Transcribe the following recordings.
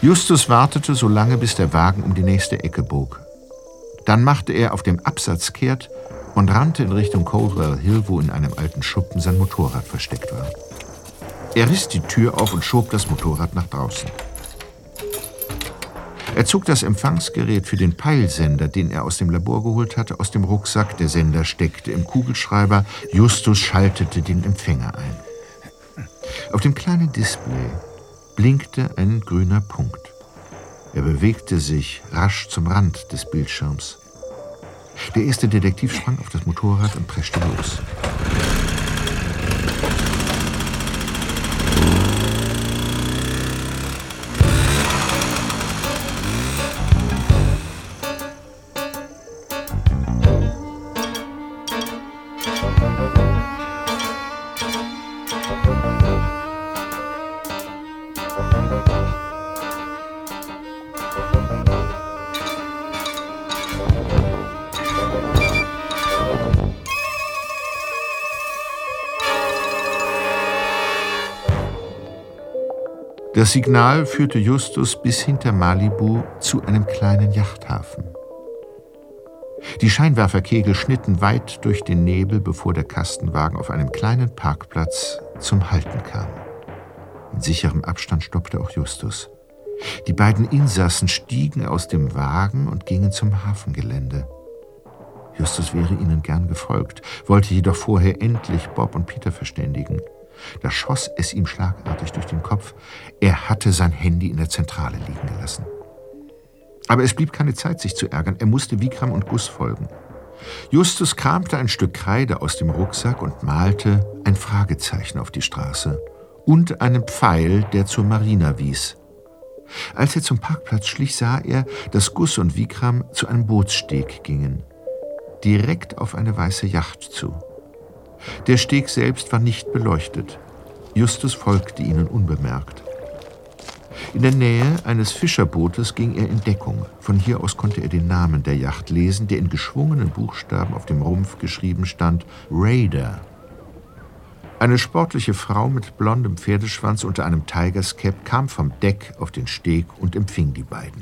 Justus wartete so lange, bis der Wagen um die nächste Ecke bog. Dann machte er auf dem Absatz kehrt und rannte in Richtung Coldwell Hill, wo in einem alten Schuppen sein Motorrad versteckt war. Er riss die Tür auf und schob das Motorrad nach draußen. Er zog das Empfangsgerät für den Peilsender, den er aus dem Labor geholt hatte, aus dem Rucksack. Der Sender steckte im Kugelschreiber. Justus schaltete den Empfänger ein. Auf dem kleinen Display blinkte ein grüner Punkt. Er bewegte sich rasch zum Rand des Bildschirms. Der erste Detektiv sprang auf das Motorrad und preschte los. Das Signal führte Justus bis hinter Malibu zu einem kleinen Yachthafen. Die Scheinwerferkegel schnitten weit durch den Nebel, bevor der Kastenwagen auf einem kleinen Parkplatz zum Halten kam. In sicherem Abstand stoppte auch Justus. Die beiden Insassen stiegen aus dem Wagen und gingen zum Hafengelände. Justus wäre ihnen gern gefolgt, wollte jedoch vorher endlich Bob und Peter verständigen. Da schoss es ihm schlagartig durch den Kopf. Er hatte sein Handy in der Zentrale liegen gelassen. Aber es blieb keine Zeit, sich zu ärgern. Er musste Vikram und Gus folgen. Justus kramte ein Stück Kreide aus dem Rucksack und malte ein Fragezeichen auf die Straße und einen Pfeil, der zur Marina wies. Als er zum Parkplatz schlich, sah er, dass Gus und Vikram zu einem Bootssteg gingen, direkt auf eine weiße Yacht zu. Der Steg selbst war nicht beleuchtet. Justus folgte ihnen unbemerkt. In der Nähe eines Fischerbootes ging er in Deckung. Von hier aus konnte er den Namen der Yacht lesen, der in geschwungenen Buchstaben auf dem Rumpf geschrieben stand: Raider. Eine sportliche Frau mit blondem Pferdeschwanz unter einem Tigers Cap kam vom Deck auf den Steg und empfing die beiden.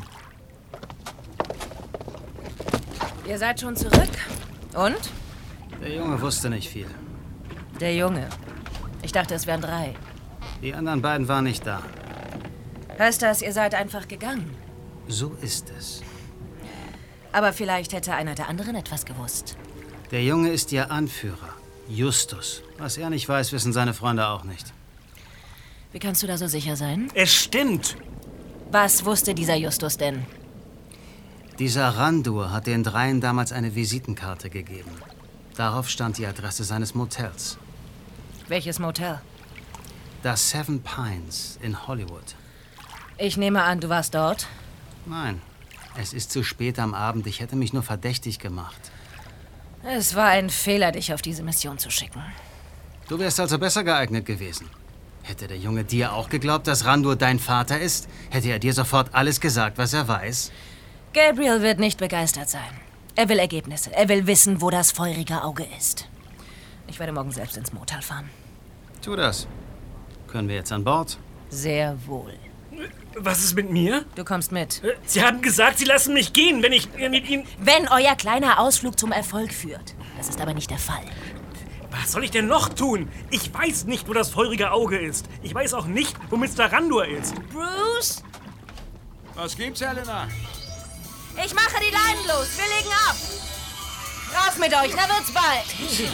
Ihr seid schon zurück? Und? Der Junge wusste nicht viel. Der Junge? Ich dachte, es wären 3. Die anderen beiden waren nicht da. Heißt das, ihr seid einfach gegangen? So ist es. Aber vielleicht hätte einer der anderen etwas gewusst. Der Junge ist ihr Anführer, Justus. Was er nicht weiß, wissen seine Freunde auch nicht. Wie kannst du da so sicher sein? Es stimmt. Was wusste dieser Justus denn? Dieser Randur hat den 3 damals eine Visitenkarte gegeben. Darauf stand die Adresse seines Motels. Welches Motel? Das Seven Pines in Hollywood. Ich nehme an, du warst dort? Nein, es ist zu spät am Abend. Ich hätte mich nur verdächtig gemacht. Es war ein Fehler, dich auf diese Mission zu schicken. Du wärst also besser geeignet gewesen. Hätte der Junge dir auch geglaubt, dass Randur dein Vater ist? Hätte er dir sofort alles gesagt, was er weiß? Gabriel wird nicht begeistert sein. Er will Ergebnisse. Er will wissen, wo das feurige Auge ist. Ich werde morgen selbst ins Motel fahren. Tu das. Können wir jetzt an Bord? Sehr wohl. Was ist mit mir? Du kommst mit. Sie haben gesagt, Sie lassen mich gehen, wenn ich mit Ihnen... Wenn euer kleiner Ausflug zum Erfolg führt. Das ist aber nicht der Fall. Was soll ich denn noch tun? Ich weiß nicht, wo das feurige Auge ist. Ich weiß auch nicht, wo Mr. Randur ist. Bruce? Was gibt's, Helena? Ich mache die Leinen los. Wir legen ab. Raus mit euch, da wird's bald.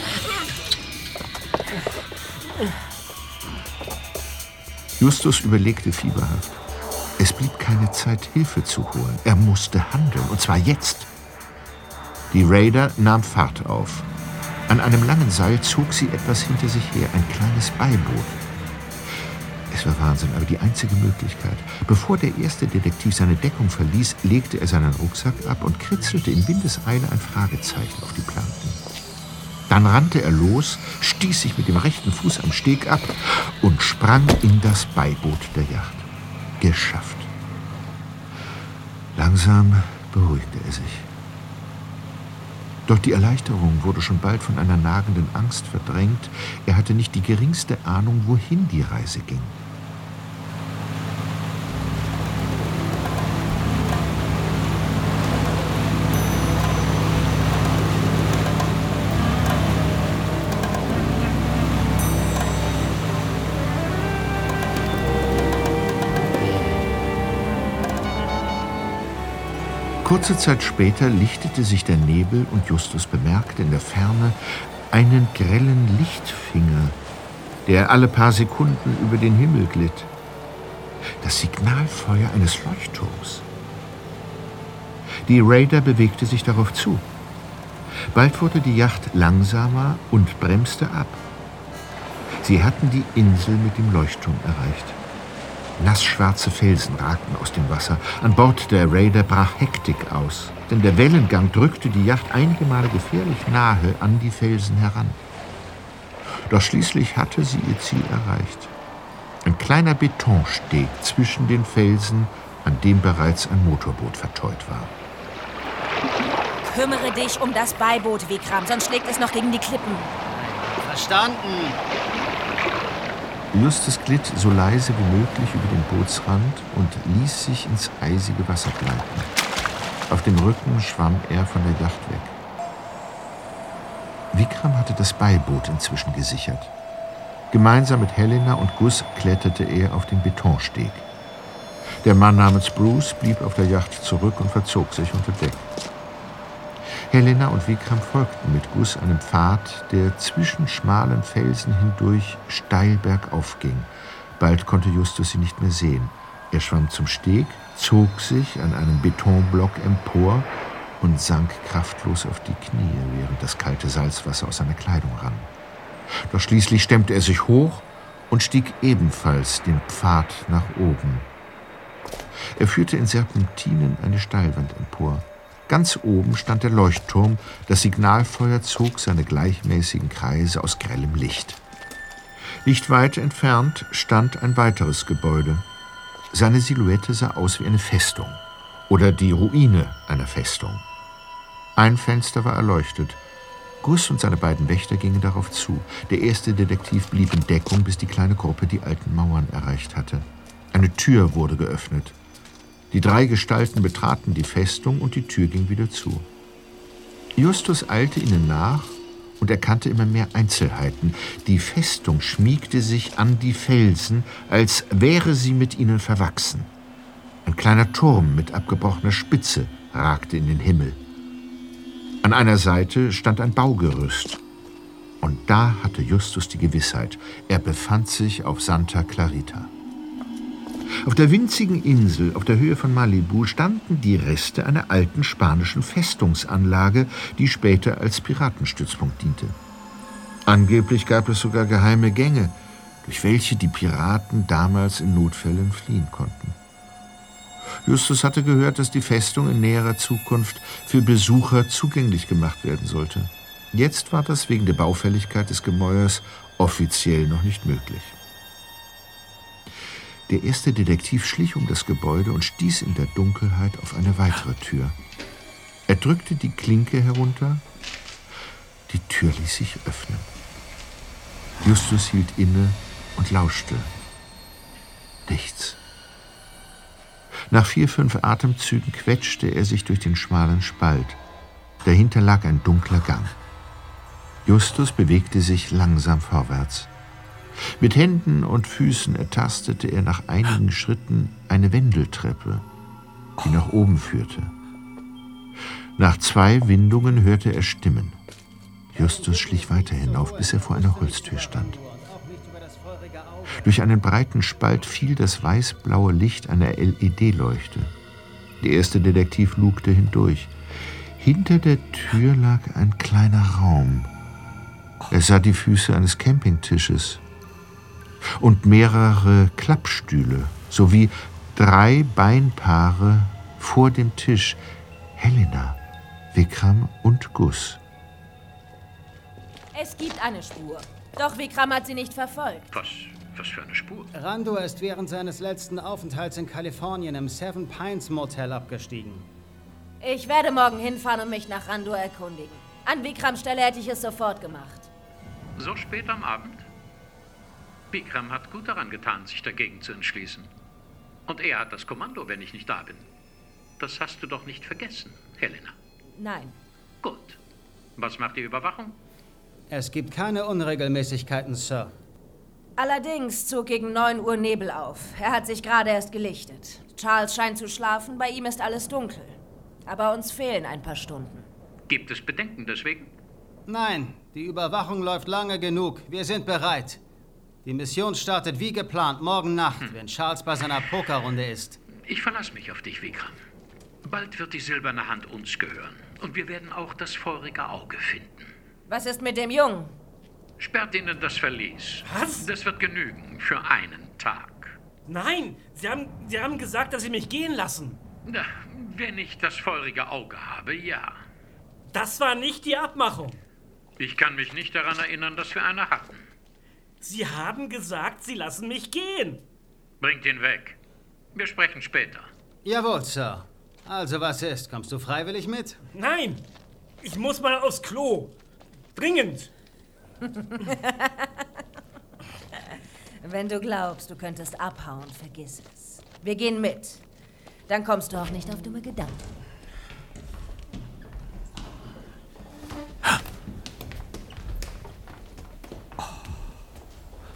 Justus überlegte fieberhaft. Es blieb keine Zeit, Hilfe zu holen. Er musste handeln, und zwar jetzt. Die Raider nahm Fahrt auf. An einem langen Seil zog sie etwas hinter sich her, ein kleines Beiboot. Es war Wahnsinn, aber die einzige Möglichkeit. Bevor der erste Detektiv seine Deckung verließ, legte er seinen Rucksack ab und kritzelte in Windeseile ein Fragezeichen auf die Planken. Dann rannte er los, stieß sich mit dem rechten Fuß am Steg ab und sprang in das Beiboot der Yacht. Geschafft. Langsam beruhigte er sich. Doch die Erleichterung wurde schon bald von einer nagenden Angst verdrängt. Er hatte nicht die geringste Ahnung, wohin die Reise ging. Kurze Zeit später lichtete sich der Nebel und Justus bemerkte in der Ferne einen grellen Lichtfinger, der alle paar Sekunden über den Himmel glitt. Das Signalfeuer eines Leuchtturms. Die Raider bewegte sich darauf zu. Bald wurde die Yacht langsamer und bremste ab. Sie hatten die Insel mit dem Leuchtturm erreicht. Nassschwarze Felsen ragten aus dem Wasser. An Bord der Raider brach Hektik aus, denn der Wellengang drückte die Yacht einige Male gefährlich nahe an die Felsen heran. Doch schließlich hatte sie ihr Ziel erreicht. Ein kleiner Betonsteg zwischen den Felsen, an dem bereits ein Motorboot verteut war. Kümmere dich um das Beiboot, Vikram, sonst schlägt es noch gegen die Klippen. Verstanden. Justus glitt so leise wie möglich über den Bootsrand und ließ sich ins eisige Wasser gleiten. Auf dem Rücken schwamm er von der Yacht weg. Vikram hatte das Beiboot inzwischen gesichert. Gemeinsam mit Helena und Gus kletterte er auf den Betonsteg. Der Mann namens Bruce blieb auf der Yacht zurück und verzog sich unter Deck. Helena und Vikram folgten mit Gus einem Pfad, der zwischen schmalen Felsen hindurch steil bergauf ging. Bald konnte Justus sie nicht mehr sehen. Er schwamm zum Steg, zog sich an einem Betonblock empor und sank kraftlos auf die Knie, während das kalte Salzwasser aus seiner Kleidung rann. Doch schließlich stemmte er sich hoch und stieg ebenfalls den Pfad nach oben. Er führte in Serpentinen eine Steilwand empor. Ganz oben stand der Leuchtturm, das Signalfeuer zog seine gleichmäßigen Kreise aus grellem Licht. Nicht weit entfernt stand ein weiteres Gebäude. Seine Silhouette sah aus wie eine Festung oder die Ruine einer Festung. Ein Fenster war erleuchtet. Gus und seine beiden Wächter gingen darauf zu. Der erste Detektiv blieb in Deckung, bis die kleine Gruppe die alten Mauern erreicht hatte. Eine Tür wurde geöffnet. Die drei Gestalten betraten die Festung und die Tür ging wieder zu. Justus eilte ihnen nach und erkannte immer mehr Einzelheiten. Die Festung schmiegte sich an die Felsen, als wäre sie mit ihnen verwachsen. Ein kleiner Turm mit abgebrochener Spitze ragte in den Himmel. An einer Seite stand ein Baugerüst. Und da hatte Justus die Gewissheit, er befand sich auf Santa Clarita. Auf der winzigen Insel auf der Höhe von Malibu standen die Reste einer alten spanischen Festungsanlage, die später als Piratenstützpunkt diente. Angeblich gab es sogar geheime Gänge, durch welche die Piraten damals in Notfällen fliehen konnten. Justus hatte gehört, dass die Festung in näherer Zukunft für Besucher zugänglich gemacht werden sollte. Jetzt war das wegen der Baufälligkeit des Gemäuers offiziell noch nicht möglich. Der erste Detektiv schlich um das Gebäude und stieß in der Dunkelheit auf eine weitere Tür. Er drückte die Klinke herunter. Die Tür ließ sich öffnen. Justus hielt inne und lauschte. Nichts. Nach 4, 5 Atemzügen quetschte er sich durch den schmalen Spalt. Dahinter lag ein dunkler Gang. Justus bewegte sich langsam vorwärts. Mit Händen und Füßen ertastete er nach einigen Schritten eine Wendeltreppe, die nach oben führte. Nach 2 Windungen hörte er Stimmen. Justus schlich weiter hinauf, bis er vor einer Holztür stand. Durch einen breiten Spalt fiel das weißblaue Licht einer LED-Leuchte. Der erste Detektiv lugte hindurch. Hinter der Tür lag ein kleiner Raum. Er sah die Füße eines Campingtisches und mehrere Klappstühle sowie 3 Beinpaare vor dem Tisch. Helena, Vikram und Gus. Es gibt eine Spur. Doch Vikram hat sie nicht verfolgt. Was für eine Spur? Randor ist während seines letzten Aufenthalts in Kalifornien im Seven Pines Motel abgestiegen. Ich werde morgen hinfahren und mich nach Randor erkundigen. An Vikrams Stelle hätte ich es sofort gemacht. So spät am Abend? Vikram hat gut daran getan, sich dagegen zu entschließen. Und er hat das Kommando, wenn ich nicht da bin. Das hast du doch nicht vergessen, Helena. Nein. Gut. Was macht die Überwachung? Es gibt keine Unregelmäßigkeiten, Sir. Allerdings zog gegen 9 Uhr Nebel auf. Er hat sich gerade erst gelichtet. Charles scheint zu schlafen, bei ihm ist alles dunkel. Aber uns fehlen ein paar Stunden. Gibt es Bedenken deswegen? Nein, die Überwachung läuft lange genug. Wir sind bereit. Die Mission startet wie geplant morgen Nacht, wenn Charles bei seiner Pokerrunde ist. Ich verlasse mich auf dich, Vikram. Bald wird die silberne Hand uns gehören. Und wir werden auch das feurige Auge finden. Was ist mit dem Jungen? Sperrt ihn in das Verlies. Was? Das wird genügen für einen Tag. Nein, Sie haben gesagt, dass Sie mich gehen lassen. Na, wenn ich das feurige Auge habe, ja. Das war nicht die Abmachung. Ich kann mich nicht daran erinnern, dass wir eine hatten. Sie haben gesagt, Sie lassen mich gehen. Bringt ihn weg. Wir sprechen später. Jawohl, Sir. Also was ist? Kommst du freiwillig mit? Nein, ich muss mal aufs Klo. Dringend. Wenn du glaubst, du könntest abhauen, vergiss es. Wir gehen mit. Dann kommst du auch nicht auf dumme Gedanken.